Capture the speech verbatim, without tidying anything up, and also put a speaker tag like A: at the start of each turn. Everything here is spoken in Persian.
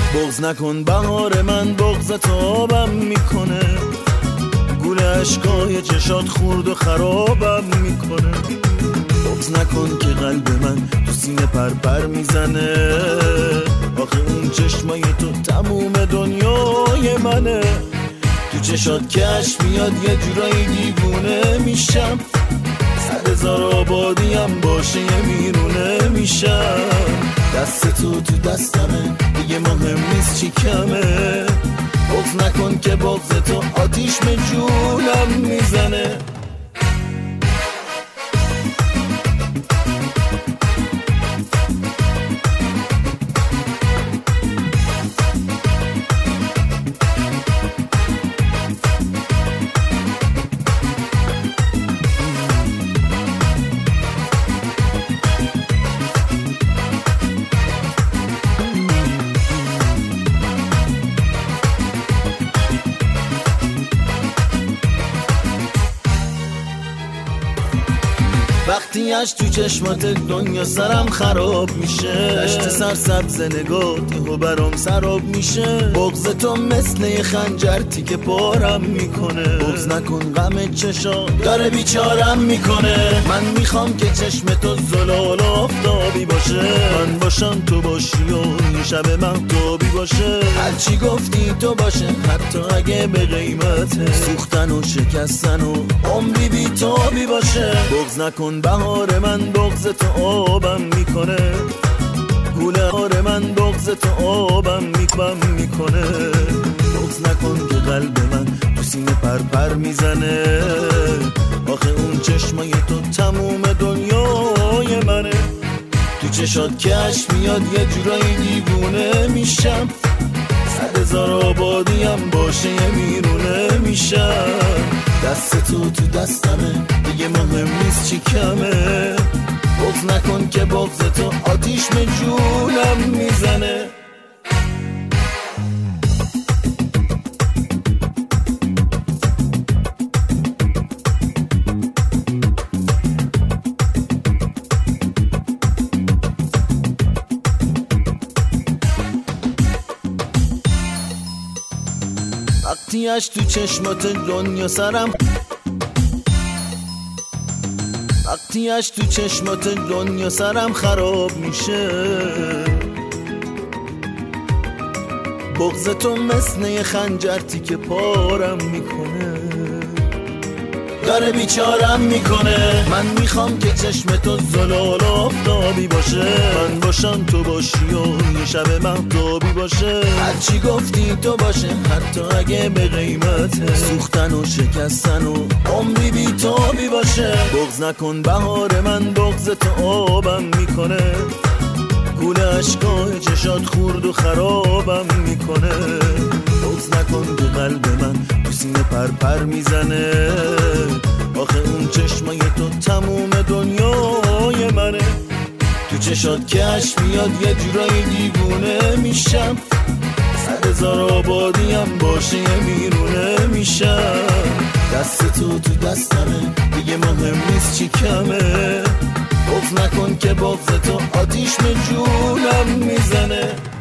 A: بغض نکن بهار من، بغضت آبم میکنه، گل عشقای چشات خورد و خرابم میکنه. بغض نکن که قلب من تو سینه پر پر میزنه، آخه اون چشمای تو تموم دنیای منه. تو چشات کش میاد یه جورایی دیوونه میشم، صد هزار آبادیم باشه یه میرونه میشم. دست تو تو دستمه دیگه مهم نیست چی کمه، بغض نکن که بغض تو آتیش به جونم میزنه. وقتی اش تو چشمات دنیا سرم خراب میشه، دشت سرسبز نگات و برام سراب میشه. بغض تو مثل یه خنجر تیکه پارم میکنه، بغض نکن غم چشا داره بیچارم میکنه. من میخوام که چشم تو زلال آفتابی باشه، من باشم تو باشی و یه شب مهتابی باشه. هرچی گفتی تو باشه حتی اگه به قیمت سوختن و شکستن و عمری بی تابی باشه. بغض نکن بهار من، بغض تو آبم میکنه، گوله هار من بغض تو آبم میکنم میکنه. بغض نکن که قلب من تو سینه پر پر میزنه، آخه اون چشمای تو تموم دنیای منه. تو چشات کش میاد یه جورایی دیوونه میشم، صد هزار آبادیم باشه یه میرونه میشم. دست تو تو دستمه دیگه مهم نیست چی کمه، بغض نکن که بغض تو آتیش به جونم میزنه. وقتی اش تو چشمات دنیا سرم وقتی اش تو چشمات دنیا سرم خراب میشه، بغض تو مثل یه خنجر تیکه پارم میکنه، داره بیچارم میکنه. من میخوام که چشم تو زلال آفتابی باشه، من باشم تو باشی و یه شب مهتابی باشه. هرچی گفتی تو باشه حتی اگه به قیمت سوختن و شکستن و عمری بی تابی باشه. بغض نکن بهار من، بغض تو آبم میکنه، گوله عشقای چشات خورد و خرابم میکنه. بغض نکن که قلب من تو سینه پر پر میزنه، آخه اون چشمای تو تموم دنیای منه. تو چشات کش میاد یه جورایی دیوونه میشم، صد هزار آبادیم باشه یه میرونه میشم. دست تو تو دستمه دیگه مهم نیست چی کمه، بغض نکن که بغض تو آتیش به جونم میزنه.